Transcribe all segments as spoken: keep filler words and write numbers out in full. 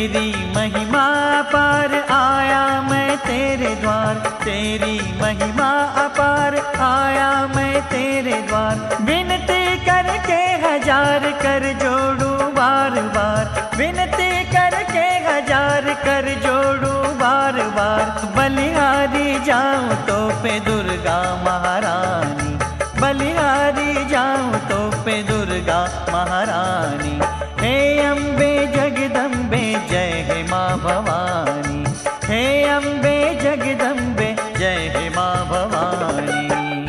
तेरी महिमा अपार आया मैं तेरे द्वार, तेरी महिमा अपार आया मैं तेरे द्वार। विनती करके हजार कर जोड़ू बार बार, विनती करके हजार कर जोड़ू बार बार। बलिहारी जाऊं तो पे दुर्गा महारानी, बलिहारी जाऊं तो पे दुर्गा महारानी। हे अम्बे जगदम्बे जय हे माँ भवानी, हे अम्बे जगदम्बे जय हे माँ भवानी।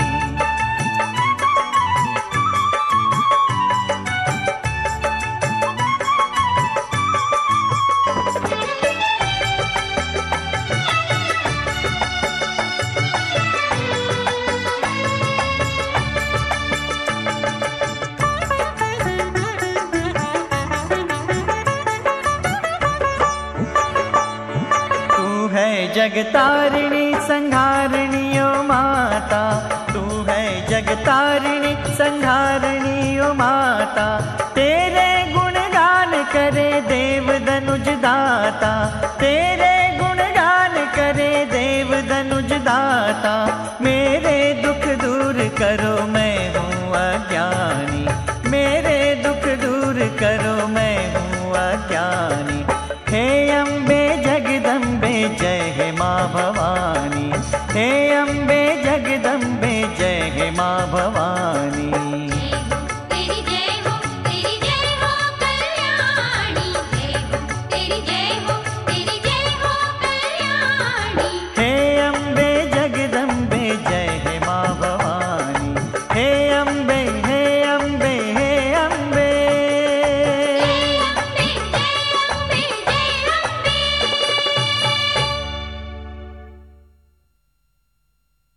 जगतारिणी संहारिणी ओ माता, तू है जगतारिणी संहारिणी ओ माता। तेरे गुणगान करे देव धनुज दाता, तेरे गुणगान करे देव धनुज दाता। मेरे दुख दूर करो मैं हूँ अज्ञानी, मेरे दुख दूर करो मैं हूँ अज्ञानी। हे अम्बे जगदम्बे जय हे माँ भवानी, हे अम्बे जगदम्बे